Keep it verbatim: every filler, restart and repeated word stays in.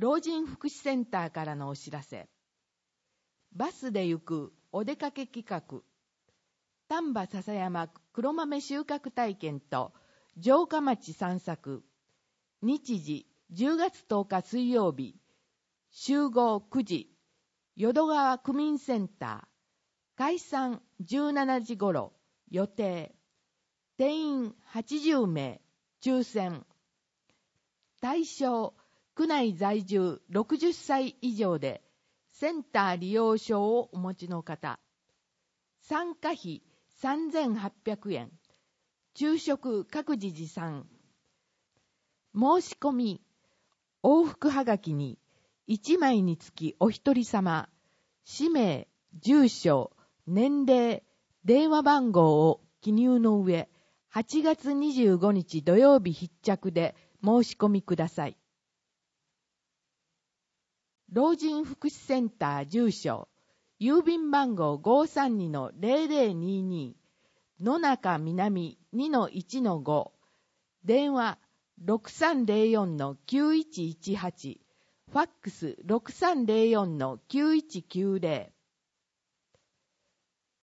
老人福祉センターからのお知らせ。バスで行くお出かけ企画。丹波篠山黒豆収穫体験と城下町散策。日時じゅうがつとおか水曜日。集合くじ。淀川区民センター。開山じゅうしちじ頃。予定。定員はちじゅうめい。抽選。対象、区内在住ろくじゅっさい以上で、センター利用証をお持ちの方。参加費さんぜんはっぴゃくえん。昼食各自持参。申し込み、往復はがきにいちまいにつきお一人様、氏名、住所、年齢、電話番号を記入の上、はちがつにじゅうごにち土曜日必着で申し込みください。老人福祉センター住所、郵便番号 ごーさんにのゼロゼロにーにー、野中南 にのいちのご、電話 ろくさんゼロよんのきゅういちいちはち、ファックス ろくさんゼロよんのきゅういちきゅうゼロ。